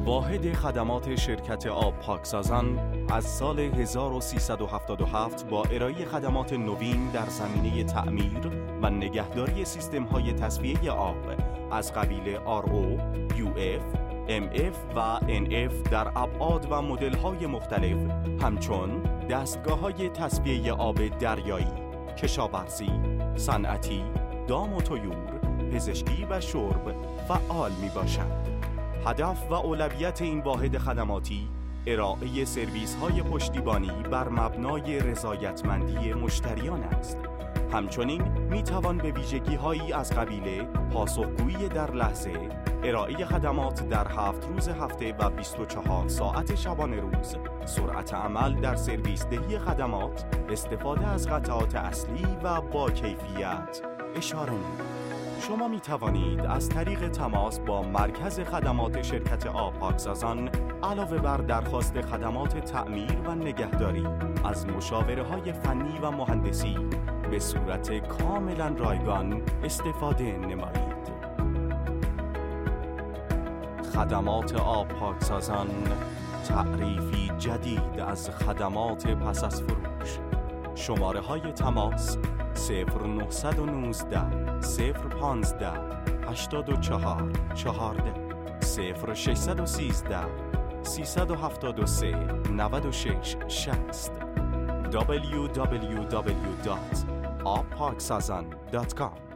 واحد خدمات شرکت آب پاکسازان از سال 1377 با ارائه خدمات نوین در زمینه تعمیر و نگهداری سیستم‌های تصفیه آب از قبیل RO، UF، MF و NF در ابعاد و مدل‌های مختلف، همچون دستگاه‌های تصفیه آب دریایی، کشاورزی، صنعتی، دام و طیور، پزشکی و شرب فعال میباشد. هدف و اولویت این واحد خدماتی ارائه سرویس‌های پشتیبانی بر مبنای رضایتمندی مشتریان است. همچنین میتوان به ویژگی‌هایی از قبیل پاسخگویی در لحظه، ارائه خدمات در 7 روز هفته و 24 ساعت شبانه روز، سرعت عمل در سرویس دهی خدمات، استفاده از قطعات اصلی و با کیفیت اشاره نمود. شما می توانید از طریق تماس با مرکز خدمات شرکت آب پاکسازان علاوه بر درخواست خدمات تعمیر و نگهداری از مشاوره‌های فنی و مهندسی به صورت کاملا رایگان استفاده نمایید. خدمات آب پاکسازان، تعریفی جدید از خدمات پس از فروش. شماره‌های تماس 0919 015 84 14 0613 373 96 60 www.abparksazan.com